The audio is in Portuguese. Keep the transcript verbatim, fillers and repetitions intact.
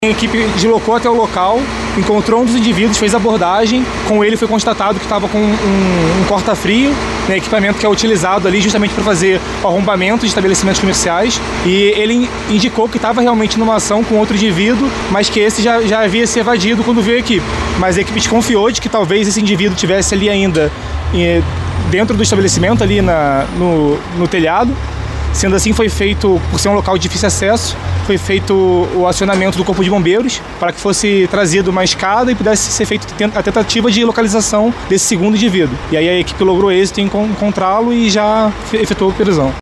A equipe deslocou até o local, encontrou um dos indivíduos, fez abordagem. Com ele foi constatado que estava com um, um corta-frio, né, equipamento que é utilizado ali justamente para fazer o arrombamento de estabelecimentos comerciais. E ele indicou que estava realmente numa ação com outro indivíduo, mas que esse já, já havia se evadido quando veio a equipe. Mas a equipe desconfiou de que talvez esse indivíduo estivesse ali ainda e, dentro do estabelecimento, ali na, no, no telhado. Sendo assim, foi feito, por ser um local de difícil acesso, foi feito o acionamento do Corpo de Bombeiros para que fosse trazido uma escada e pudesse ser feita a tentativa de localização desse segundo indivíduo. E aí a equipe logrou êxito em encontrá-lo e já efetuou a prisão.